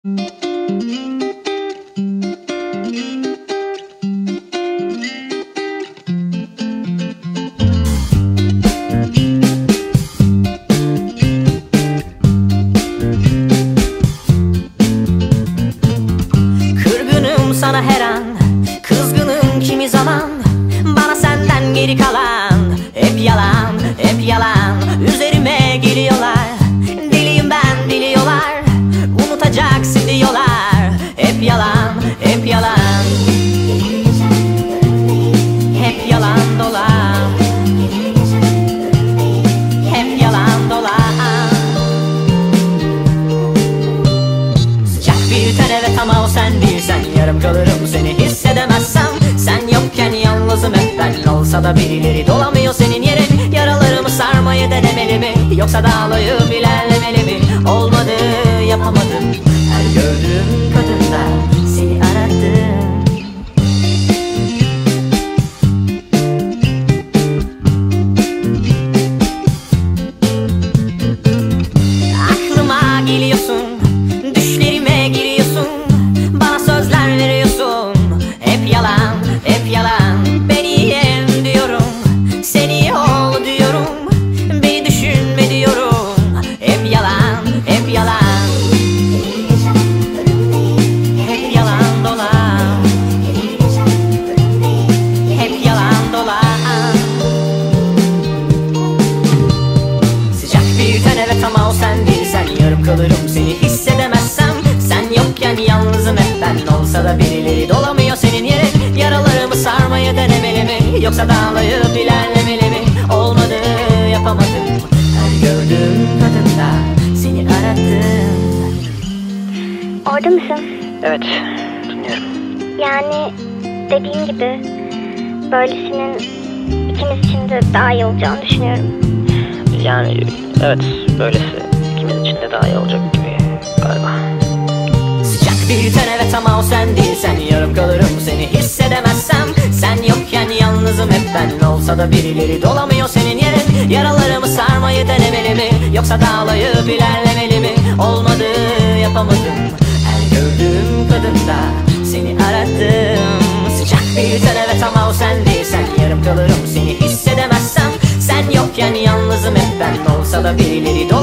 Kırgınım sana her an, kızgınım kimi zaman. Bana senden geri kalan hep yalan, hep yalan. Üzerime geliyorlar, deliyim ben biliyorlar. Unutacaksın diyorlar, hep yalan, hep yalan. Hep yalan dolan, hep yalan dolan. Sıcak bir ten evet ama o sen değilsen. Yarım kalırım seni hissedemezsem. Sen yokken yalnızım hep ben. Olsa da birileri dolamıyor senin yerin. Yaralarımı sarmayı denemeli mi? Yoksa dağlayıp ilerlemeli mi? Olmadı, yapamadım. Her gördüğüm kadında seni aradım. Aklıma geliyorsun, düşlerime giriyorsun. Bana sözler veriyorsun, hep yalan, hep yalan. Ben iyiyim diyorum, sen iyi ol diyorum. Beni düşünme diyorum, hep yalan, hep yalan. Hep yalan dolan, hep yalan dolan. Sıcak bir ten evet ama o sen değilsen. Yarım kalırım seni hissedemezsem. Sen yokken yalnızım hep ben. Olsa da birileri dolamıyor senin yerin. Yaralarımı sarmayı denemeli mi? Yoksa dağlayıp ilerlemeli mi? Olmadı, yapamadım. Her gördüğüm kadında seni aradım. Orada mısın? Evet, dinliyorum. Yani dediğim gibi böylesinin ikimiz için de daha iyi olacağını düşünüyorum. Yani evet, böylesi ikimiz için de daha iyi olacak gibi galiba. Sıcak bir ten evet ama o sen değilsen. Yarım kalırım seni hissedemezsem. Sen yokken yalnızım hep ben. Olsa da birileri dolamıyor senin yerin. Yaralarımı sarmayı denemeli mi? Yoksa dağlayıp ilerlemeli mi? Olmadı, yapamadım. Her gördüğüm kadında seni aradım. Sıcak bir ten evet ama o sen değilsen. Yarım kalırım seni hissedemezsem. Sen yokken yalnızım hep ben. Olsa da birileri dolamıyor